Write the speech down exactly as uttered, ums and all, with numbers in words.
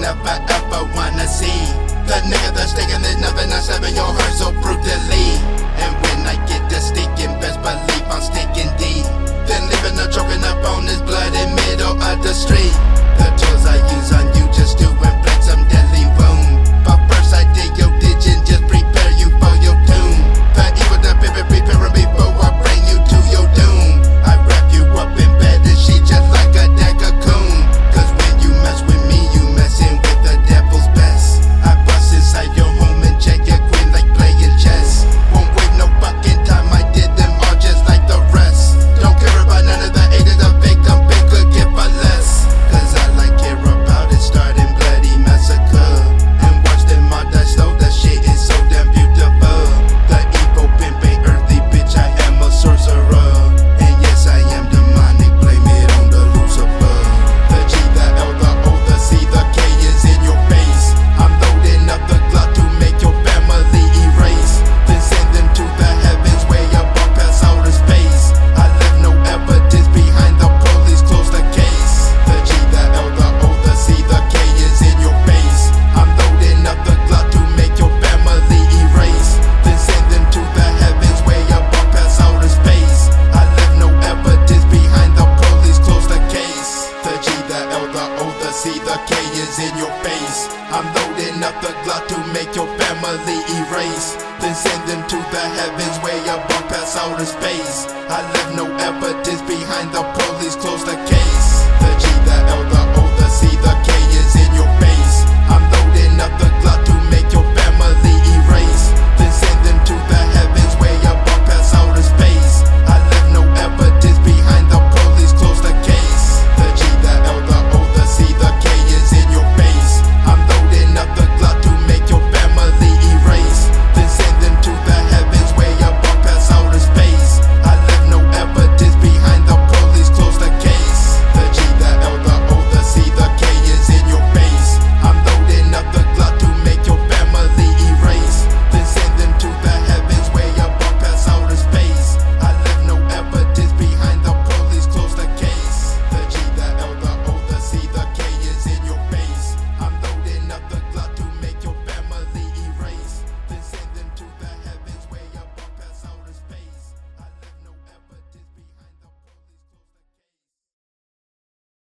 never ever wanna see. The nigga that's sticking is nothing, I'm stabbing your heart so brutally. And when I get to sticking, best believe I'm sticking deep. Then leaving her choking up on this blood in middle of the street. The tools I use on you just to inflict some deadly wound. But first I dig your ditch and just prepare you for your doom. The evil, the pivot, preparing before I bring you to your doom. I wrap you up in bed and she just like a dead cocoon. Cause when you mess with me, you messing with the devil's best. I bust inside your home and check your queen like playing chess. Won't wait no fucking time, I did them all just like the rest. Don't care about none of the haters, the victim, big could give a less. Cause I like care about it, starting bloody massacre. And watch them all die slow, that shit is so damn beautiful. The evil pimp ain't earthly, bitch, I am a sorcerer. And yes, I am demonic, blame it on the Lucifer. The G, the L, the O, the C, the K is in your face. I'm loading up the Glock to make your family erase. Then send them to the heavens way above past outer space. I left no evidence behind the police, close the case. The G, the L, the O, the C, the K is in your face. I'm loading up the Glock to make your family erase. Then send them to the heavens way above past outer space. I left no evidence behind the police, close the case. The G, the L, the O, the C, the K is in your face. I'm loading up the Glock to make your family erase. Then send them to the heavens way above past outer space. I left no evidence behind the police, close the case. The G, the L, the O, the C, the